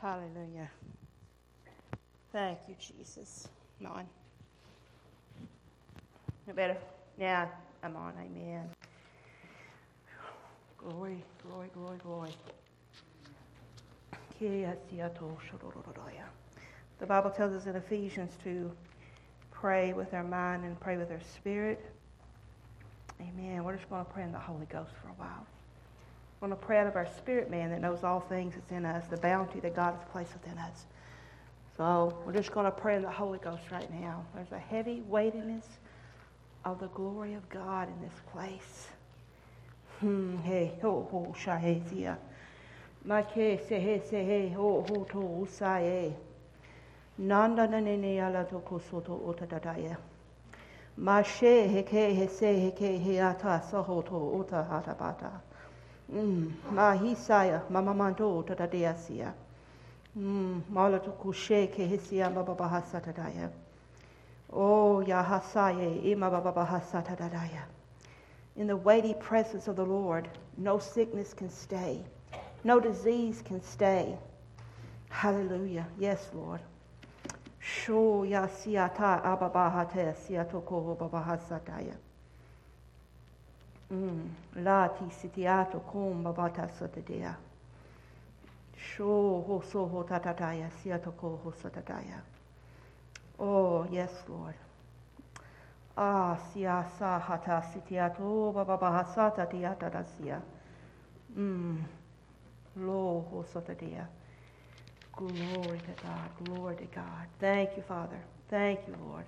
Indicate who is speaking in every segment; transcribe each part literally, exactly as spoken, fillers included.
Speaker 1: Hallelujah. Thank you, Jesus. I'm on. I better. Yeah, I'm on. Amen. Glory, glory, glory, glory. The Bible tells us in Ephesians to pray with our mind and pray with our spirit. Amen. We're just going to pray in the Holy Ghost for a while. We're going to pray out of our spirit man that knows all things that's in us, the bounty that God has placed within us. So we're just going to pray in the Holy Ghost right now. There's a heavy weightiness of the glory of God in this place. Hmm. Hey. Ho ho shahezia. Ma ke se he se he ho ho to usaye. Nanda na ne ne ala to kosoto otadaya. Ma she he ke he se he ke he ata soho to ota hatabata. Mm. Ma hisaya mama mando tadadeasia. Mm. Mala to kushe ke hisia baba bahasatadaya. Oh yahasaye ima baba bahasatadaya. In the weighty presence of the Lord, no sickness can stay. No disease can stay. Hallelujah. Yes, Lord. Sho ya siata ababahate siatoko babahasataya. La ti sitiato kum babata satadea. Sho ho so ho tatataya siatoko ho satadaya. Oh, yes, Lord. Ah, sia sa hata sitiato babahasata diata dasia. Mm. Lo ho satadea. Glory to God, glory to God. Thank you, Father. Thank you, Lord.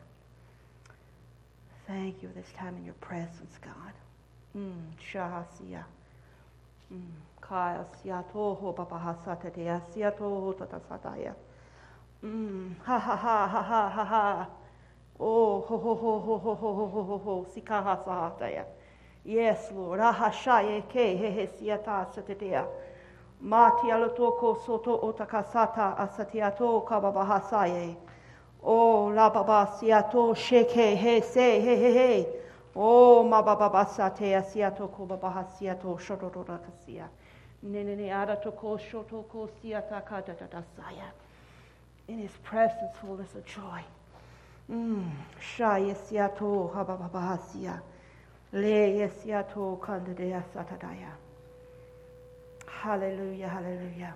Speaker 1: Thank you this time in your presence, God. Mm, shahasia. Mm, kaya siatoho babahasata dea siatoho tatasataya. Mm, ha ha ha ha ha ha ha. Oh, ho ho ho ho ho ho ho ho ho ho sikahasahataya. Yes, Lord. Aha shaye ke he he siata satadea. Mati alotoko soto otakasata asatiato kababahasaye. Oh, la baba siato sheke he se he he he. Oh, mabababasate asiato kobabahasiato shototokasia. Nenene adatoko shotoko siata kadadasaya. In his presence, fullness of joy. Mm. Shaya siato hababahasia. Le siato kandadea satadaya. Hallelujah, hallelujah.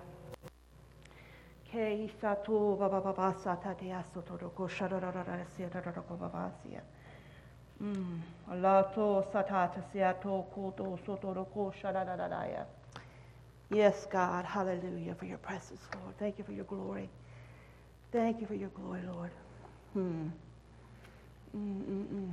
Speaker 1: Ke isato bababa satadea sotodoko shadadadada siatadoko babasia. Mm. Alato satata siato koto sotodoko shadadadaya. Yes, God, hallelujah for your presence, Lord. Thank you for your glory. Thank you for your glory, Lord. Hmm. Mm-mm-mm.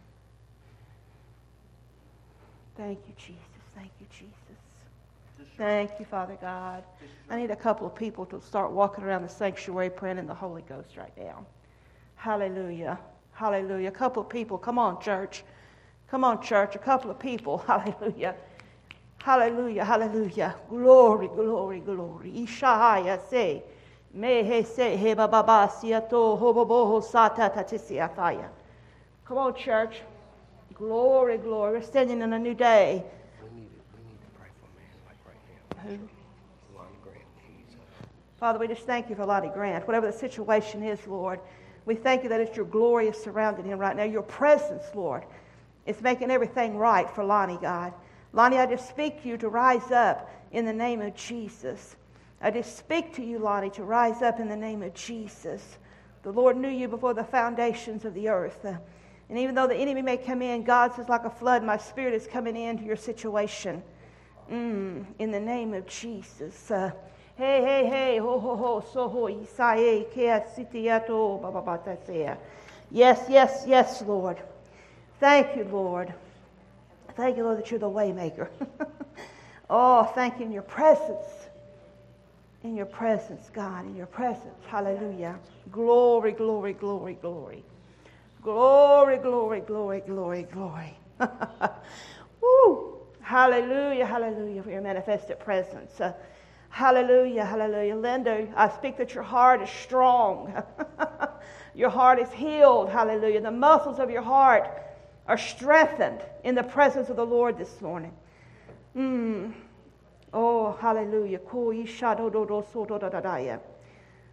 Speaker 1: Thank you, Jesus. Thank you, Jesus. Thank you, Father God. I need a couple of people to start walking around the sanctuary praying in the Holy Ghost right now. Hallelujah. Hallelujah. A couple of people. Come on, church. Come on, church. A couple of people. Hallelujah. Hallelujah. Hallelujah. Glory, glory, glory. Ishahaya say. Mehe se he bababa siato hoboboho sata tatisiataya. Come on, church. Glory, glory. We're standing in a new day.
Speaker 2: We need, we need to pray for a man like right now.
Speaker 1: Who?
Speaker 2: Lonnie Grant. He's, uh,
Speaker 1: Father, we just thank you for Lonnie Grant. Whatever the situation is, Lord, we thank you that it's your glory is surrounding him right now. Your presence, Lord, is making everything right for Lonnie, God. Lonnie, I just speak to you to rise up in the name of Jesus. I just speak to you, Lonnie, to rise up in the name of Jesus. The Lord knew you before the foundations of the earth. Uh, and even though the enemy may come in, God says, like a flood, my spirit is coming into your situation. Mm, in the name of Jesus. Uh, hey, hey, hey, ho, ho, ho, so ho, isae, kea sitiato, bababatasea. Yes, yes, yes, Lord. Thank you, Lord. Thank you, Lord, that you're the way maker. Oh, thank you in your presence. In your presence, God, in your presence. Hallelujah. Glory, glory, glory, glory. Glory, glory, glory, glory, glory. Woo. Hallelujah, hallelujah for your manifested presence. Uh, hallelujah, hallelujah. Linda, I speak that your heart is strong. Your heart is healed. Hallelujah. The muscles of your heart are strengthened in the presence of the Lord this morning. Mm. Oh, hallelujah.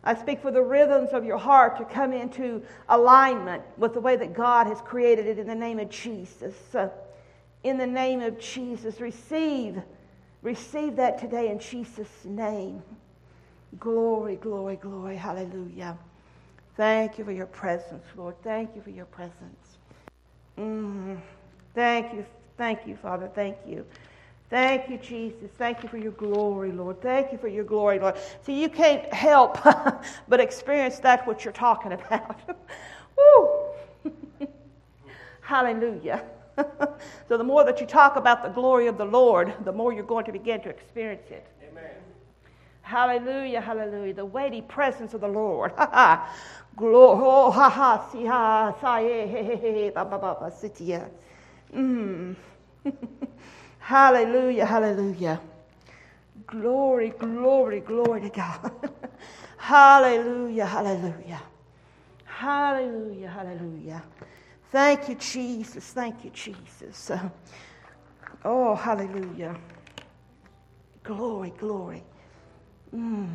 Speaker 1: I speak for the rhythms of your heart to come into alignment with the way that God has created it in the name of Jesus. Uh, in the name of Jesus, receive, receive that today in Jesus' name. Glory, glory, glory, hallelujah. Thank you for your presence, Lord. Thank you for your presence. Mm. Thank you, thank you, Father, thank you. Thank you, Jesus. Thank you for your glory, Lord. Thank you for your glory, Lord. See, you can't help but experience that what you're talking about. Woo! Hallelujah. So the more that you talk about the glory of the Lord, the more you're going to begin to experience it.
Speaker 2: Amen.
Speaker 1: Hallelujah, hallelujah. The weighty presence of the Lord. Glory. Oh, ha ha, si ha, sa ye, he he he, ba ba ba ba, sitia. Mm. Hallelujah, hallelujah. Glory, glory, glory to God. Hallelujah, hallelujah. Hallelujah, hallelujah. Thank you, Jesus. Thank you, Jesus. Uh, oh, hallelujah. Glory, glory. Mm.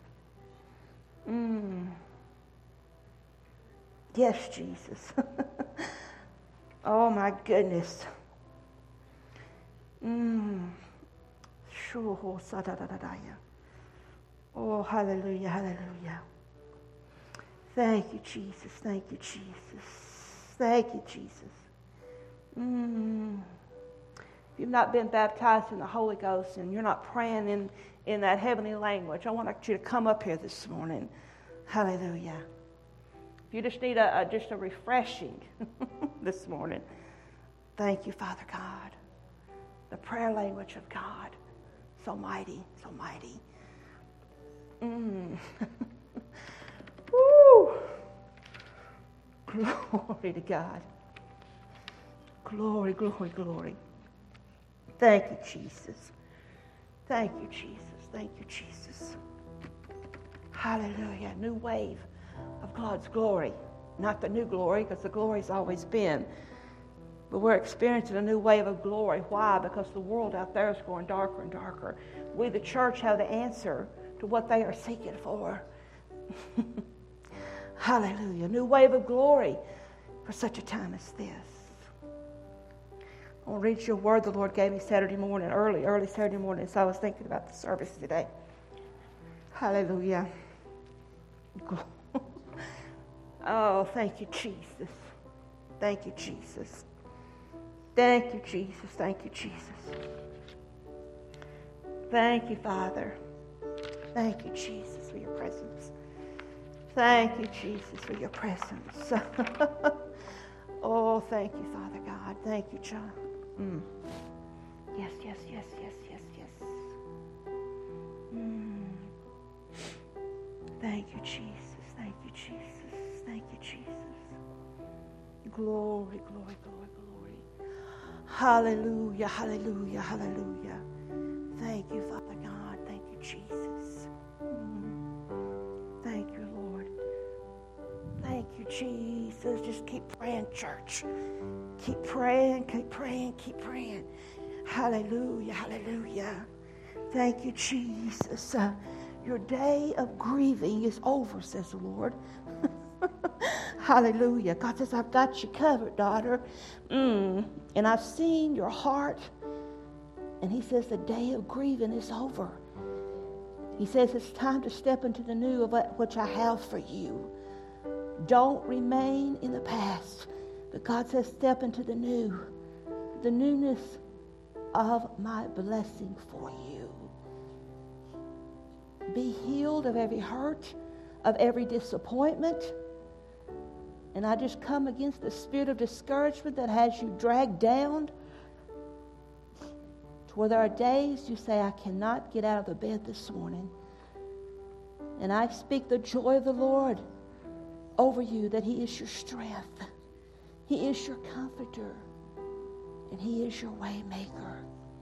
Speaker 1: Mm. Yes, Jesus. Oh, my goodness. Mm. Oh, hallelujah, hallelujah. Thank you, Jesus. Thank you, Jesus. Thank you, Jesus. Mm. If you've not been baptized in the Holy Ghost and you're not praying in, in that heavenly language, I want you to come up here this morning. Hallelujah. If you just need a, a just a refreshing this morning, thank you, Father God. The prayer language of God. So mighty, so mighty. Mm. Woo! Glory to God. Glory, glory, glory. Thank you, Jesus. Thank you, Jesus. Thank you, Jesus. Hallelujah. New wave of God's glory. Not the new glory, because the glory's always been. But we're experiencing a new wave of glory. Why? Because the world out there is going darker and darker. We, the church, have the answer to what they are seeking for. Hallelujah. New wave of glory for such a time as this. I'll read you a word the Lord gave me Saturday morning, early, early Saturday morning, so I was thinking about the service today. Hallelujah. Oh, thank you, Jesus. Thank you, Jesus. Thank you, Jesus. Thank you, Jesus. Thank you, Father. Thank you, Jesus, for your presence. Thank you, Jesus, for your presence. Oh, thank you, Father God. Thank you, John. Mm. Yes, yes, yes, yes, yes, yes. Mm. Thank you, Jesus. Thank you, Jesus. Thank you, Jesus. Glory, glory, glory, glory. Hallelujah, hallelujah, hallelujah. Thank you, Father God. Thank you, Jesus. Mm. Thank you, Lord. Thank you, Jesus. Just keep praying, church. Keep praying, keep praying, keep praying. Hallelujah, hallelujah. Thank you, Jesus. Uh, your day of grieving is over, says the Lord. Hallelujah. God says, I've got you covered, daughter. Mm. And I've seen your heart. And he says, the day of grieving is over. He says, it's time to step into the new of what, which I have for you. Don't remain in the past. But God says, step into the new. The newness of my blessing for you. Be healed of every hurt, of every disappointment. And I just come against the spirit of discouragement that has you dragged down to where there are days you say, I cannot get out of the bed this morning. And I speak the joy of the Lord over you, that he is your strength. He is your comforter. And he is your way maker.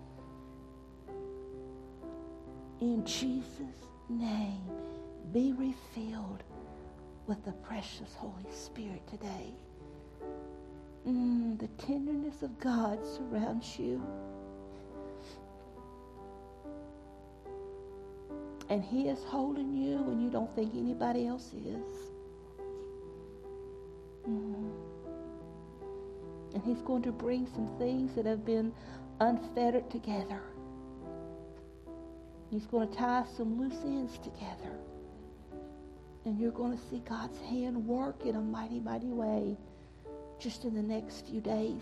Speaker 1: In Jesus' name, be refilled with the precious Holy Spirit today. Mm, the tenderness of God surrounds you. And he is holding you when you don't think anybody else is. Mm-hmm. And he's going to bring some things that have been unfettered together. He's going to tie some loose ends together. And you're going to see God's hand work in a mighty, mighty way just in the next few days.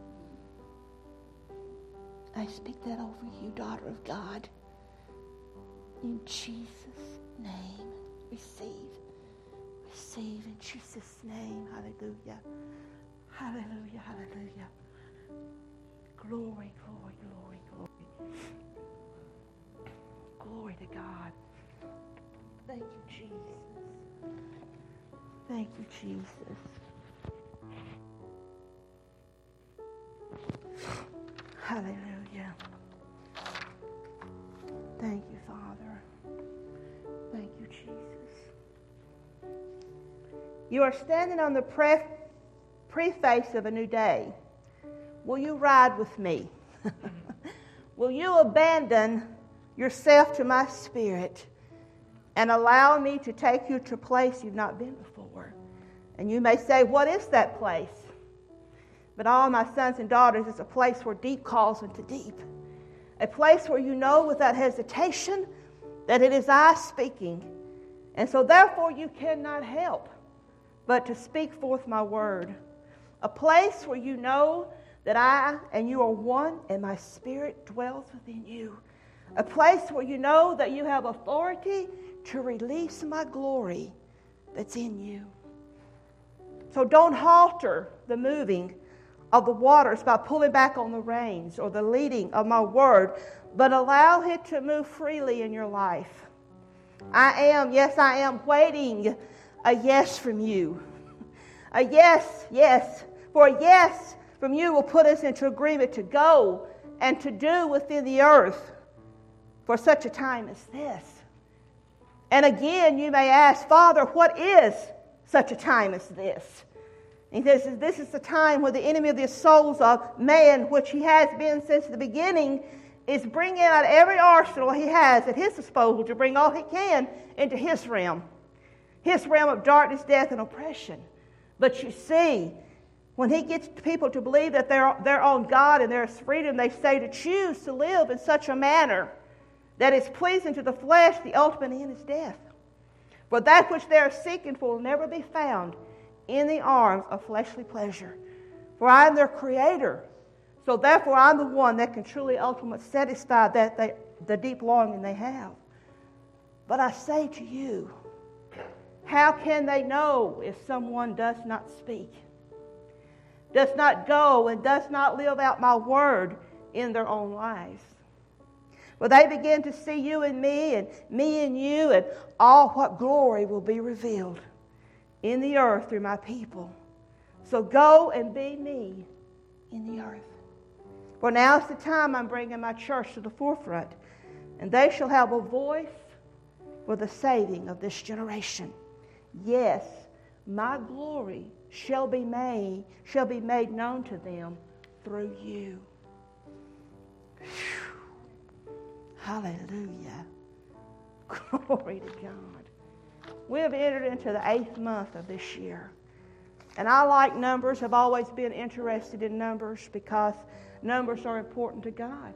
Speaker 1: I speak that over you, daughter of God. In Jesus' name, receive. Receive in Jesus' name. Hallelujah. Hallelujah, hallelujah. Glory, glory, glory, glory. Glory to God. Thank you, Jesus. Thank you, Jesus. Hallelujah. Thank you, Father. Thank you, Jesus. You are standing on the pre- preface of a new day. Will you ride with me? Will you abandon yourself to my spirit and allow me to take you to a place you've not been before? And you may say, what is that place? But all my sons and daughters, it's a place where deep calls into deep. A place where you know without hesitation that it is I speaking. And so therefore you cannot help but to speak forth my word. A place where you know that I and you are one and my spirit dwells within you. A place where you know that you have authority to release my glory that's in you. So don't halter the moving of the waters by pulling back on the reins or the leading of my word, but allow it to move freely in your life. I am, yes, I am waiting a yes from you. A yes, yes. For a yes from you will put us into agreement to go and to do within the earth for such a time as this. And again, you may ask, Father, what is such a time as this? He says, this is the time where the enemy of the souls of man, which he has been since the beginning, is bringing out every arsenal he has at his disposal to bring all he can into his realm. His realm of darkness, death, and oppression. But you see, when he gets people to believe that they're, they're on God and there's freedom, they say to choose to live in such a manner that is pleasing to the flesh, the ultimate end is death. For that which they are seeking for will never be found in the arms of fleshly pleasure. For I am their creator. So therefore I'm the one that can truly ultimately satisfy that they, the deep longing they have. But I say to you, how can they know if someone does not speak, does not go, and does not live out my word in their own lives? Well, they begin to see you and me, and me and you, and all what glory will be revealed in the earth through my people. So go and be me in the earth. For now is the time I'm bringing my church to the forefront, and they shall have a voice for the saving of this generation. Yes, my glory shall be made, shall be made known to them through you. Whew. Hallelujah. Glory to God. We have entered into the eighth month of this year. And I like numbers, have always been interested in numbers because numbers are important to God.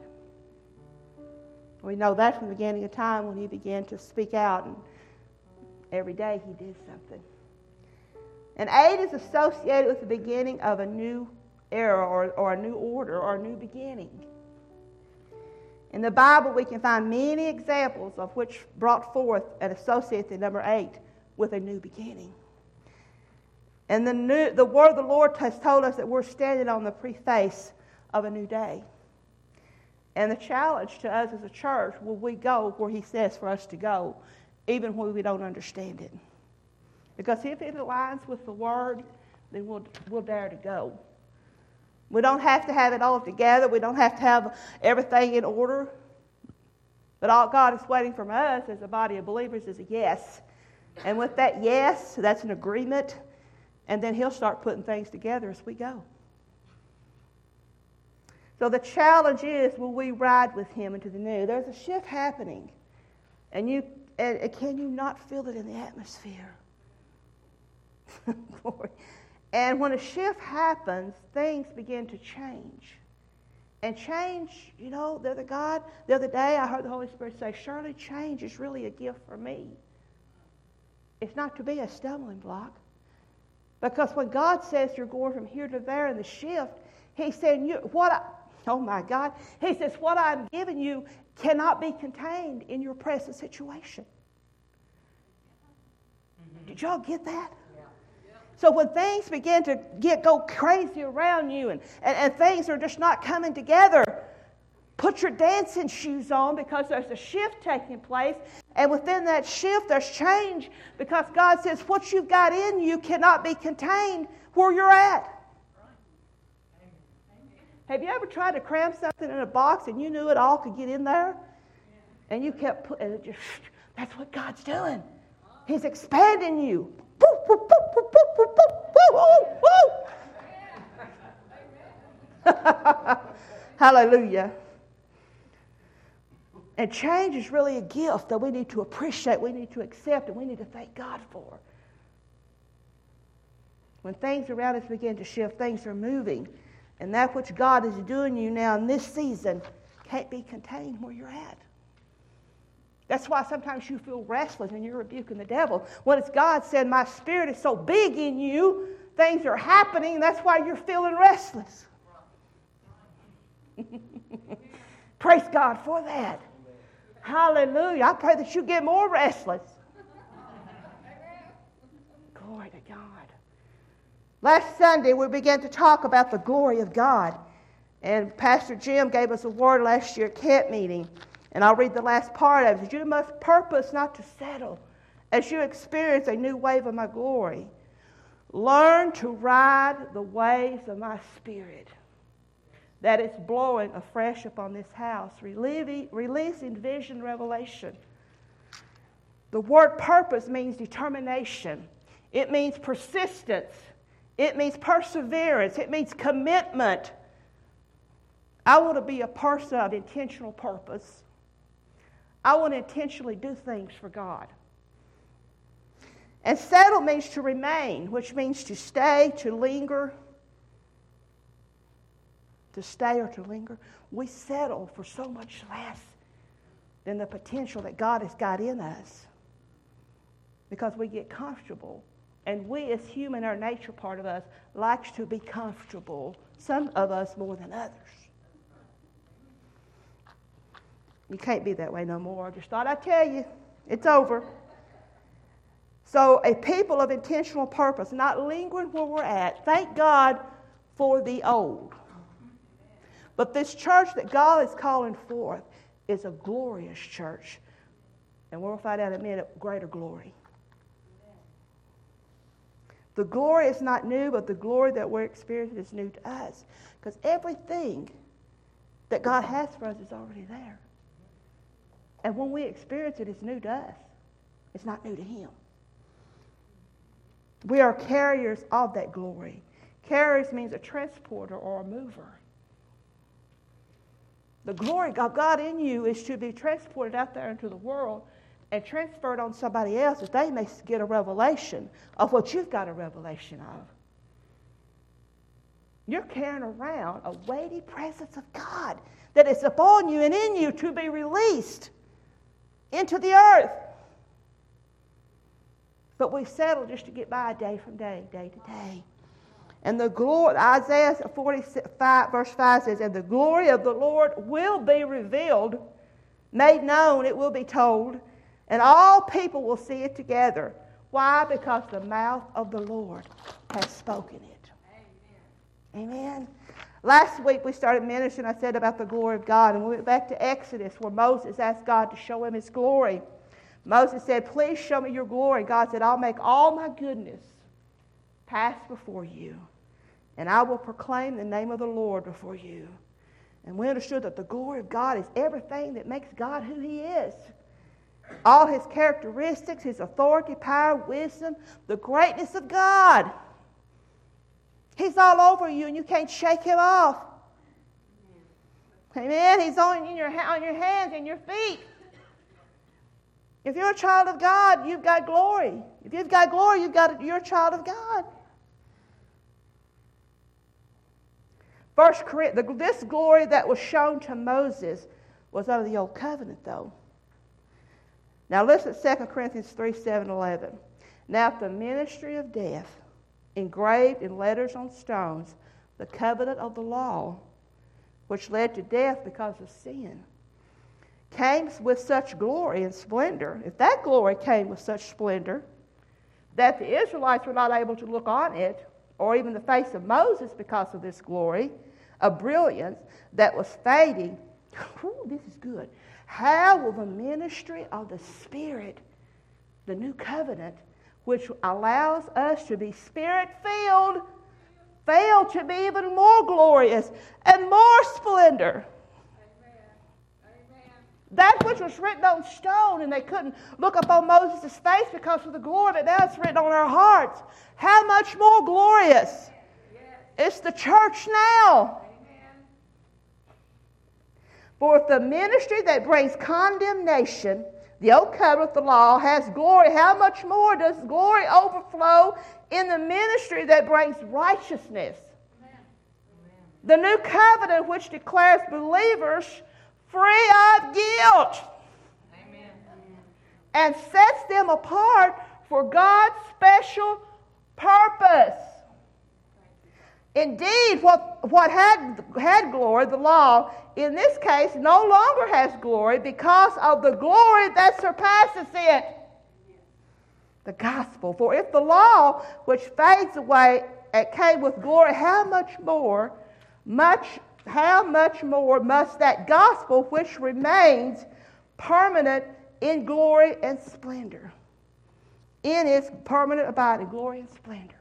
Speaker 1: We know that from the beginning of time when he began to speak out, and every day he did something. And eight is associated with the beginning of a new era or, or a new order or a new beginning. In the Bible, we can find many examples of which brought forth and associate the number eight with a new beginning. And the, new, the word of the Lord has told us that we're standing on the preface of a new day. And the challenge to us as a church, will we go where he says for us to go, even when we don't understand it? Because if it aligns with the word, then we'll, we'll dare to go. We don't have to have it all together. We don't have to have everything in order. But all God is waiting from us as a body of believers is a yes. And with that yes, that's an agreement. And then he'll start putting things together as we go. So the challenge is, will we ride with him into the new? There's a shift happening. And you and, and can you not feel it in the atmosphere? Glory. And when a shift happens, things begin to change. And change, you know, the other God, the other day I heard the Holy Spirit say, surely change is really a gift for me. It's not to be a stumbling block. Because when God says you're going from here to there in the shift, He's saying, you, what I, oh my God, He says, what I'm giving you cannot be contained in your present situation. Mm-hmm. Did y'all get that? So when things begin to get go crazy around you and, and, and things are just not coming together, put your dancing shoes on because there's a shift taking place. And within that shift, there's change because God says what you've got in you cannot be contained where you're at. Have you ever tried to cram something in a box and you knew it all could get in there? And you kept putting it just, that's what God's doing. He's expanding you. Woo, woo, woo, woo, woo, woo, woo, woo. Hallelujah. And change is really a gift that we need to appreciate, we need to accept, and we need to thank God for. When things around us begin to shift, things are moving. And that which God is doing you now in this season can't be contained where you're at. That's why sometimes you feel restless and you're rebuking the devil. When it's God said, my spirit is so big in you, things are happening, and that's why you're feeling restless. Praise God for that. Hallelujah. I pray that you get more restless. Glory to God. Last Sunday, we began to talk about the glory of God. And Pastor Jim gave us a word last year at camp meeting. And I'll read the last part of it. You must purpose not to settle as you experience a new wave of my glory. Learn to ride the waves of my spirit that is blowing afresh upon this house, relieving, releasing vision revelation. The word purpose means determination. It means persistence. It means perseverance. It means commitment. I want to be a person of intentional purpose. I want to intentionally do things for God. And settle means to remain, which means to stay, to linger. To stay or to linger. We settle for so much less than the potential that God has got in us because we get comfortable. And we as human, our nature part of us, likes to be comfortable. Some of us more than others. You can't be that way no more. I just thought I'd tell you. It's over. So a people of intentional purpose, not lingering where we're at. Thank God for the old. But this church that God is calling forth is a glorious church. And we'll find out in a minute, greater glory. The glory is not new, but the glory that we're experiencing is new to us. Because everything that God has for us is already there. And when we experience it, it's new to us. It's not new to Him. We are carriers of that glory. Carriers means a transporter or a mover. The glory of God in you is to be transported out there into the world and transferred on somebody else that they may get a revelation of what you've got a revelation of. You're carrying around a weighty presence of God that is upon you and in you to be released into the earth. But we settle just to get by day from day, day to day. And the glory, Isaiah forty-five, verse five says, and the glory of the Lord will be revealed, made known, it will be told, and all people will see it together. Why? Because the mouth of the Lord has spoken it. Amen. Amen. Last week we started ministering, I said about the glory of God, and we went back to Exodus where Moses asked God to show him His glory. Moses said, please show me your glory. God said, I'll make all my goodness pass before you, and I will proclaim the name of the Lord before you. And we understood that the glory of God is everything that makes God who He is. All His characteristics, His authority, power, wisdom, the greatness of God. He's all over you and you can't shake Him off. Amen. He's on in your, on your hands and your feet. If you're a child of God, you've got glory. If you've got glory, you've got, you're a child of God. First, this glory that was shown to Moses was under the old covenant, though. Now listen at Second Corinthians three, seven, eleven. Now if the ministry of death, engraved in letters on stones, the covenant of the law, which led to death because of sin, came with such glory and splendor, if that glory came with such splendor that the Israelites were not able to look on it, or even the face of Moses because of this glory, a brilliance that was fading, ooh, this is good. How will the ministry of the Spirit, the new covenant, which allows us to be Spirit-filled, fail to be even more glorious and more splendor? That which was written on stone, and they couldn't look upon Moses' face because of the glory, but now it's written on our hearts. How much more glorious? Yes. It's the church now. Amen. For if the ministry that brings condemnation, the old covenant, the law, has glory, how much more does glory overflow in the ministry that brings righteousness? Amen. The new covenant which declares believers free of guilt. Amen. And sets them apart for God's special purpose. Indeed, what, what had, had glory, the law, in this case no longer has glory because of the glory that surpasses it. The gospel. For if the law, which fades away, came with glory, how much more, much How much more must that gospel, which remains permanent in glory and splendor, in its permanent abiding glory and splendor?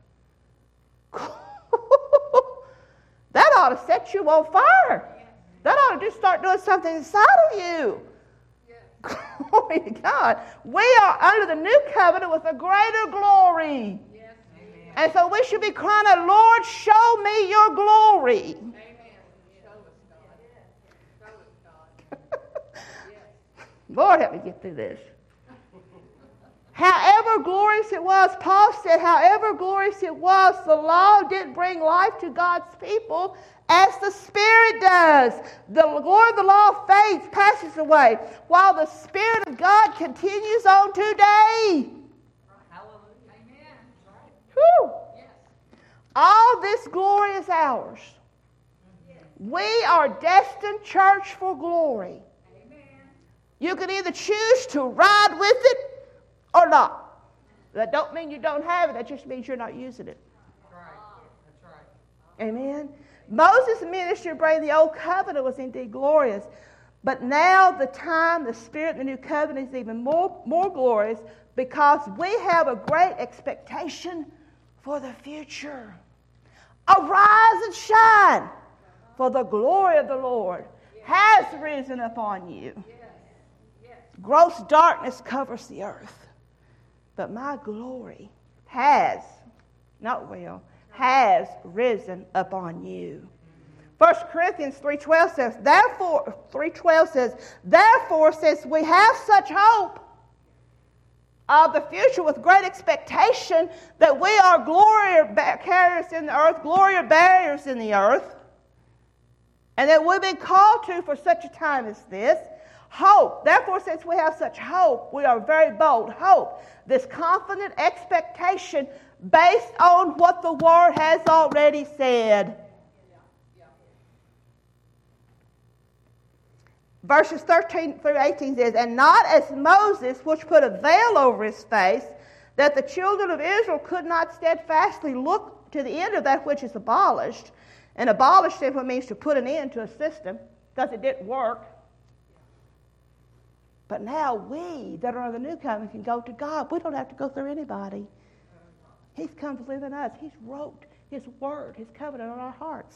Speaker 1: That ought to set you on fire. That ought to just start doing something inside of you. Glory to God. We are under the new covenant with a greater glory. Yes. And so we should be crying out, Lord, show me your glory. Lord, help me get through this. However glorious it was, Paul said, however glorious it was, the law didn't bring life to God's people as the Spirit does. The glory of the law fades, passes away, while the Spirit of God continues on today. Hallelujah. Amen. Whew. Yes. All this glory is ours. Yes. We are destined, church, for glory. You can either choose to ride with it or not. That don't mean you don't have it. That just means you're not using it. That's right. That's right. Amen. Moses' ministry bringing the old covenant was indeed glorious. But now the time, the Spirit, the new covenant is even more, more glorious because we have a great expectation for the future. Arise and shine, for the glory of the Lord has risen upon you. Gross darkness covers the earth, but my glory has, not will, has risen upon you. First Corinthians three twelve says, therefore, three twelve says, therefore, since we have such hope of the future with great expectation that we are glory carriers in the earth, glory barriers in the earth, and that we've been called to for such a time as this, hope. Therefore, since we have such hope, we are very bold. Hope. This confident expectation based on what the Word has already said. Verses thirteen through eighteen says, and not as Moses, which put a veil over his face, that the children of Israel could not steadfastly look to the end of that which is abolished. And abolished simply means to put an end to a system, because it didn't work. But now we that are on the new covenant can go to God. We don't have to go through anybody. He's come to live in us. He's wrote His word, His covenant on our hearts.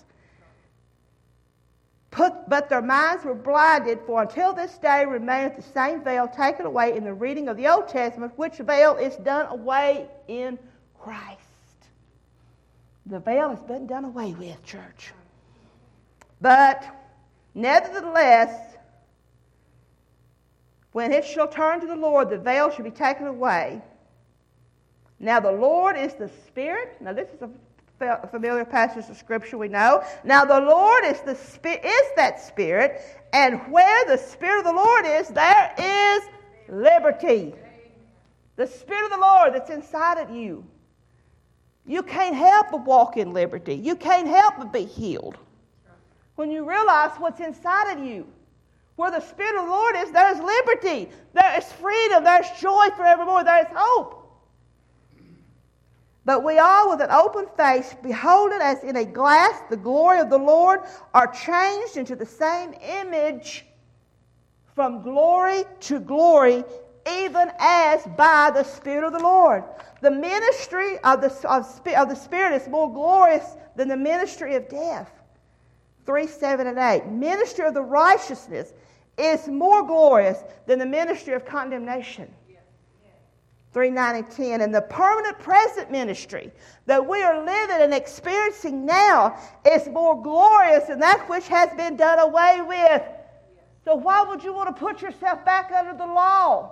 Speaker 1: Put, but their minds were blinded, for until this day remaineth the same veil taken away in the reading of the Old Testament, which veil is done away in Christ. The veil has been done away with, church. But nevertheless, When it shall turn to the Lord, the veil shall be taken away. Now the Lord is the Spirit. Now this is a familiar passage of Scripture we know. Now the Lord is the Spirit, is that Spirit, and where the Spirit of the Lord is, there is liberty. The Spirit of the Lord that's inside of you. You can't help but walk in liberty. You can't help but be healed. When you realize what's inside of you, where the Spirit of the Lord is, there is liberty. There is freedom. There is joy forevermore. There is hope. But we all, with an open face, beholding as in a glass the glory of the Lord, are changed into the same image from glory to glory, even as by the Spirit of the Lord. The ministry of the, of, of the Spirit is more glorious than the ministry of death. three, seven, and eight. Ministry of the righteousness is more glorious than the ministry of condemnation. three, nine, and ten. And the permanent present ministry that we are living and experiencing now is more glorious than that which has been done away with. So why would you want to put yourself back under the law?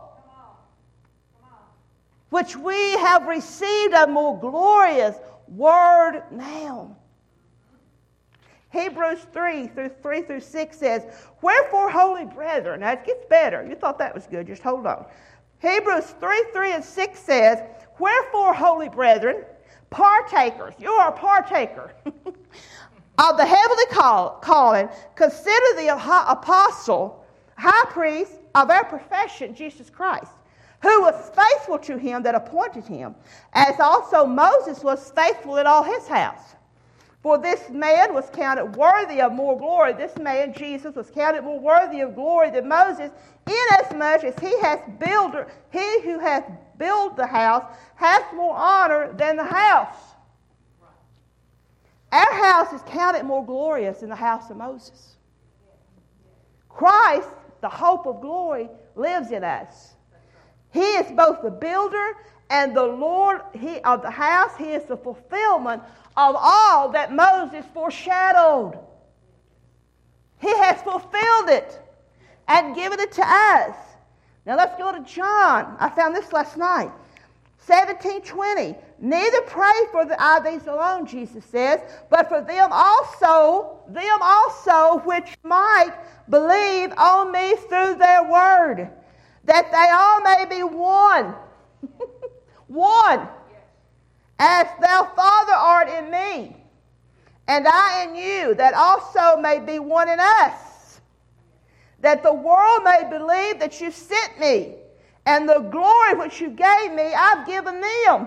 Speaker 1: Which we have received a more glorious word now. Hebrews three through three through six says, wherefore, holy brethren, now it gets better. You thought that was good, just hold on. Hebrews three, three and six says, wherefore, holy brethren, partakers, you are a partaker of the heavenly call, calling, consider the apostle, high priest of our profession, Jesus Christ, who was faithful to him that appointed him, as also Moses was faithful in all his house. For this man was counted worthy of more glory. This man, Jesus, was counted more worthy of glory than Moses, inasmuch as he has builder, he who hath built the house hath more honor than the house. Our house is counted more glorious than the house of Moses. Christ, the hope of glory, lives in us. He is both the builder and the Lord he, of the house. He is the fulfillment of all that Moses foreshadowed. He has fulfilled it and given it to us. Now let's go to John. I found this last night. seventeen twenty. Neither pray for the, uh, these alone, Jesus says, but for them also, them also which might believe on me through their word, that they all may be one. One. As thou, Father, art in me, and I in you, that also may be one in us, that the world may believe that you sent me, and the glory which you gave me I've given them,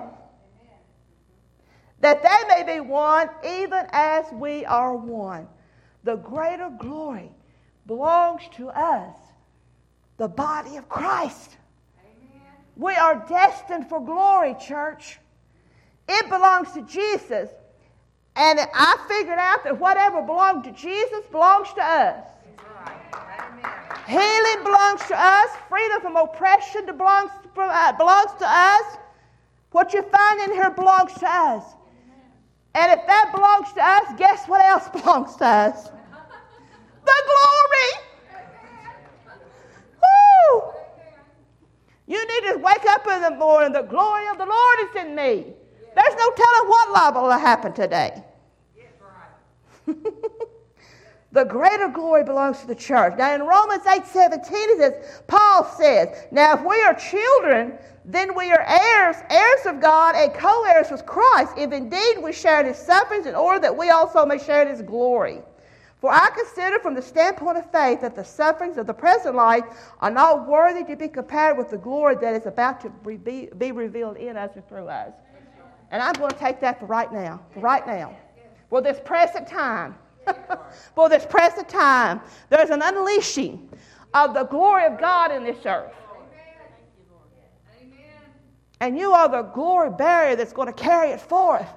Speaker 1: that they may be one, even as we are one. The greater glory belongs to us, the body of Christ. Amen. We are destined for glory, church. It belongs to Jesus. And I figured out that whatever belonged to Jesus belongs to us. Right. Healing belongs to us. Freedom from oppression belongs, from, uh, belongs to us. What you find in here belongs to us. And if that belongs to us, guess what else belongs to us? The glory. Woo! You need to wake up in the morning. The glory of the Lord is in me. There's no telling what liable will happen today. The greater glory belongs to the church. Now in Romans eight seventeen it says, Paul says, now if we are children, then we are heirs, heirs of God and co-heirs with Christ, if indeed we share in his sufferings, in order that we also may share in his glory. For I consider from the standpoint of faith that the sufferings of the present life are not worthy to be compared with the glory that is about to be, be revealed in us and through us. And I'm going to take that for right now, for right now. For this present time, for this present time, there's an unleashing of the glory of God in this earth. And you are the glory bearer that's going to carry it forth.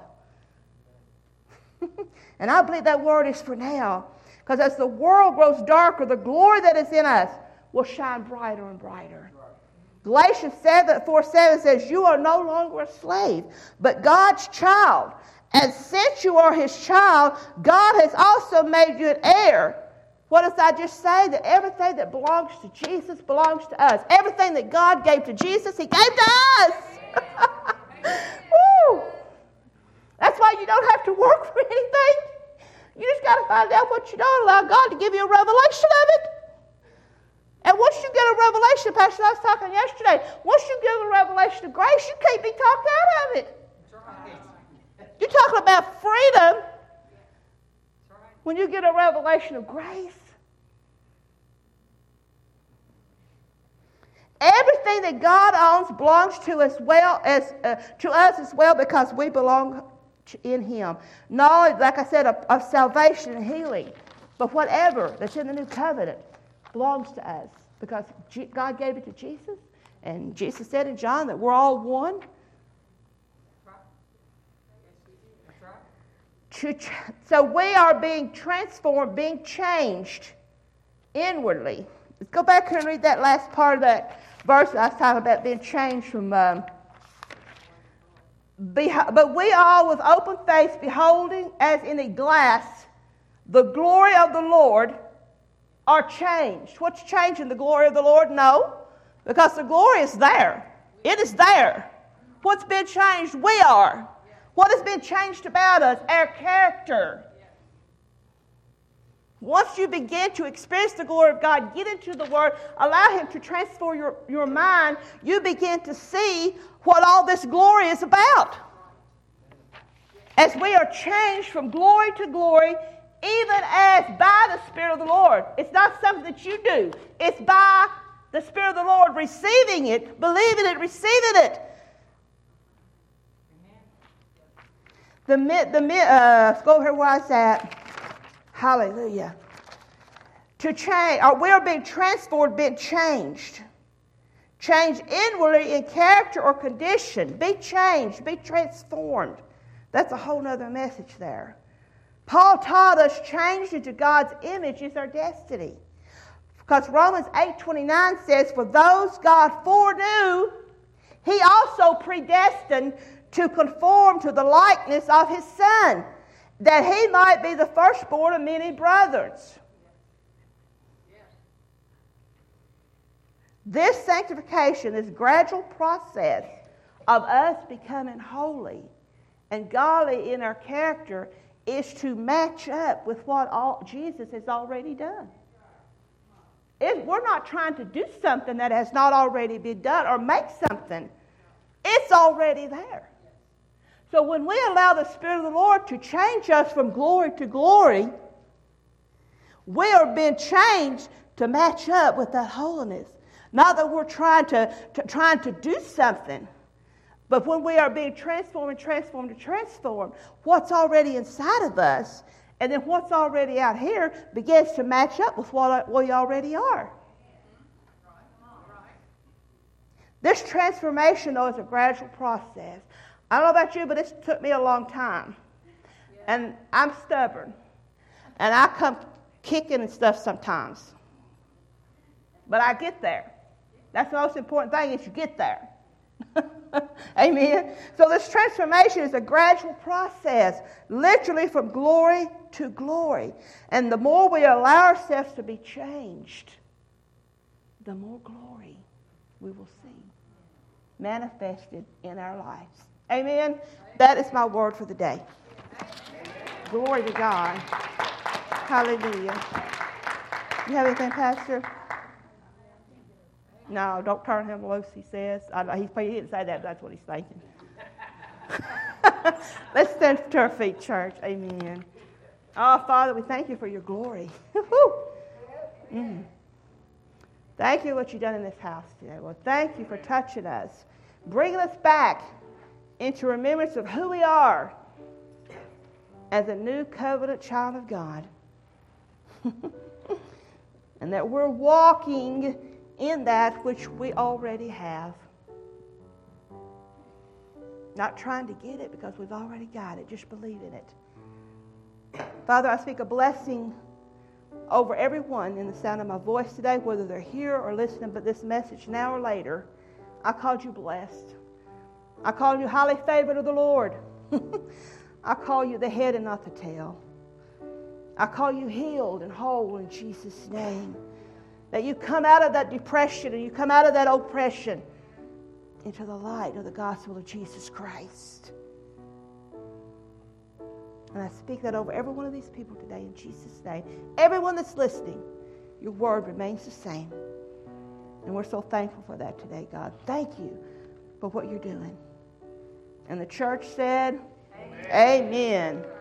Speaker 1: And I believe that word is for now. Because as the world grows darker, the glory that is in us will shine brighter and brighter. Galatians seven, four seven says, you are no longer a slave, but God's child. And since you are his child, God has also made you an heir What does I just say? That everything that belongs to Jesus belongs to us. Everything that God gave to Jesus, He gave to us. Woo! That's why you don't have to work for anything. You just got to find out what you know and allow God to give you a revelation of it. And once you get a revelation, Pastor, I was talking yesterday, once you get a revelation of grace, you can't be talked out of it. You're talking about freedom when you get a revelation of grace. Everything that God owns belongs to us well as uh, to us as well because we belong in Him. Knowledge, like I said, of, of salvation and healing, but whatever that's in the new covenant belongs to us because G- God gave it to Jesus, and Jesus said in John that we're all one. To, so we are being transformed, being changed inwardly. Let's go back here and read that last part of that verse I was talking about being changed from. Um, beho- but we all with open face, beholding as in a glass the glory of the Lord, are changed. What's changing the glory of the Lord? No, because the glory is there. It is there. What's been changed? We are. What has been changed about us? Our character. Once you begin to experience the glory of God, get into the Word, allow Him to transform your, your mind, you begin to see what all this glory is about. As we are changed from glory to glory, even as by the Spirit of the Lord. It's not something that you do. It's by the Spirit of the Lord receiving it, believing it, receiving it. The, the, uh, let's go over here where I was at. Hallelujah. To change, or we are being transformed, being changed. Changed inwardly in character or condition. Be changed, be transformed. That's a whole other message there. Paul taught us changed into God's image is our destiny. Because Romans eight twenty-nine says, for those God foreknew, He also predestined to conform to the likeness of His Son, that He might be the firstborn of many brothers. This sanctification, this gradual process of us becoming holy and godly in our character, is to match up with what all Jesus has already done. It, we're not trying to do something that has not already been done or make something. It's already there. So when we allow the Spirit of the Lord to change us from glory to glory, we are being changed to match up with that holiness. Not that we're trying to, to trying to do something, but when we are being transformed and transformed and transformed, what's already inside of us and then what's already out here begins to match up with what we already are. This transformation, though, is a gradual process. I don't know about you, but it took me a long time. And I'm stubborn. And I come kicking and stuff sometimes. But I get there. That's the most important thing is you get there. Amen. So this transformation is a gradual process, literally from glory to glory. And the more we allow ourselves to be changed, the more glory we will see manifested in our lives. Amen. That is my word for the day. Glory to God. Hallelujah. You have anything, Pastor? No, don't turn him loose, he says. I know, he, he didn't say that, but that's what he's thinking. Let's stand to our feet, church. Amen. Oh, Father, we thank you for your glory. mm. Thank you for what you've done in this house today. Well, thank you for touching us, bringing us back into remembrance of who we are as a new covenant child of God. And that we're walking in that which we already have. Not trying to get it because we've already got it. Just believe in it. Father, I speak a blessing over everyone in the sound of my voice today, whether they're here or listening but this message now or later. I called you blessed. I call you highly favored of the Lord. I call you the head and not the tail. I call you healed and whole in Jesus' name. That you come out of that depression and you come out of that oppression into the light of the gospel of Jesus Christ. And I speak that over every one of these people today in Jesus' name. Everyone that's listening, your word remains the same. And we're so thankful for that today, God. Thank you for what you're doing. And the church said, Amen. Amen.